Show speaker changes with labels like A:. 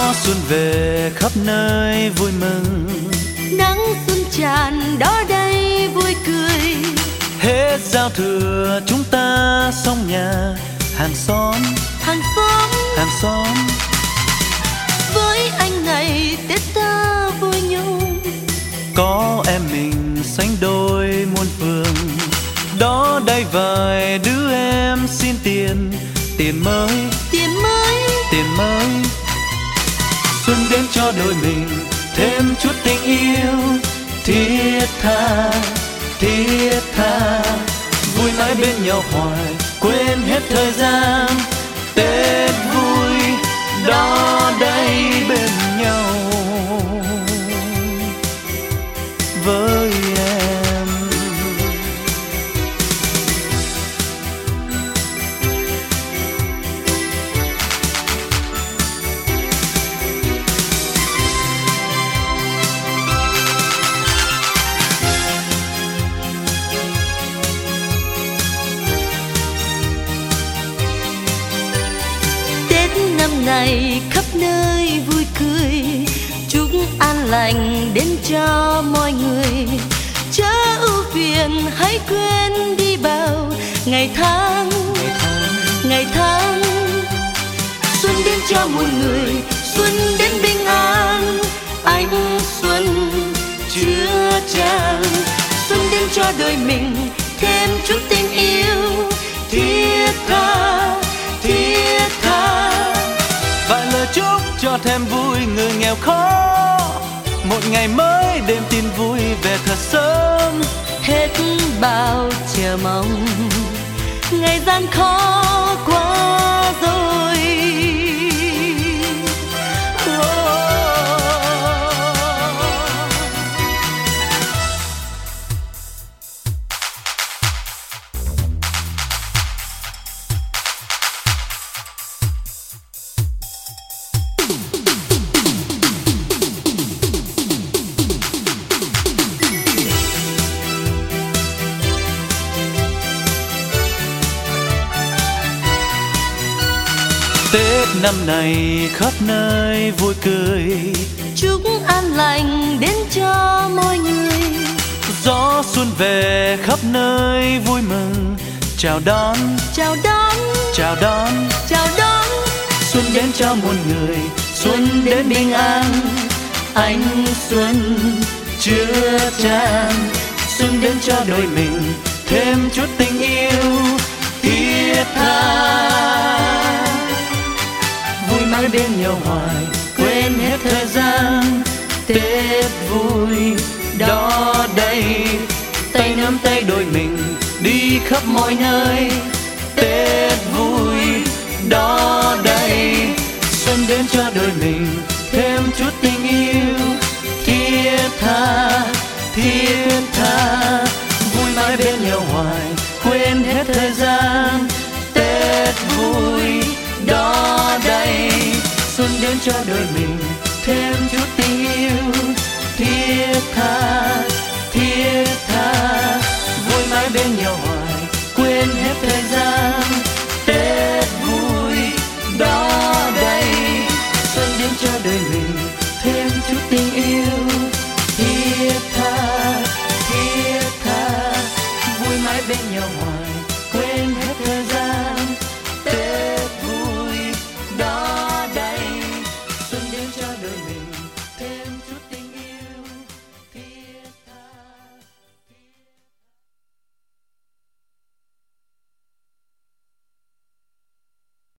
A: xuân về khắp nơi vui mừng,
B: nắng xuân tràn đó đây vui cười.
A: hết giao thừa chúng ta xong nhà, hàng xóm
B: Hàng xóm
A: hàng xóm.
B: với anh ngày Tết ta vui nhung,
A: Có em mình sánh đôi muôn phương, đó đây vài đứa em xin tiền, tiền mới
B: tiền mới.
A: tiền mới. Xuân đến cho đôi mình thêm chút tình yêu thiết tha thiết tha, vui mãi bên nhau hoài quên hết thời gian. Tết vui đó đây bên nhau với em.
B: Tết năm nay khắp nơi vui cười, chúc an lành đến cho mọi người. Chớ ưu phiền hãy quên đi bao ngày tháng ngày tháng. Xuân đến cho muôn người, xuân đến bình an, ánh xuân chứa chan. Xuân đến cho đời mình thêm chút tình yêu thiết tha thiết tha.
A: Vài lời chúc cho thêm vui người nghèo khó, một ngày mới đêm tin vui về thật sớm.
B: Hết bao chờ mong, ngày gian khó qua rồi.
A: Tết năm này khắp nơi vui cười,
B: Chúc an lành đến cho mọi người.
A: gió xuân về khắp nơi vui mừng, chào đón
B: Chào đón
A: chào đón.
B: chào đón.
A: Xuân đến cho muôn người, xuân đến bình an, ánh xuân chứa chan. Xuân đến cho đôi mình thêm chút tình yêu thiết tha, vui mãi bên nhau hoài quên hết thời gian. Tết vui đó đây, tay nắm tay đôi mình đi khắp mọi nơi. Tết vui đó đây, xuân đến cho đôi mình thêm chút tình yêu thiết tha thiết tha.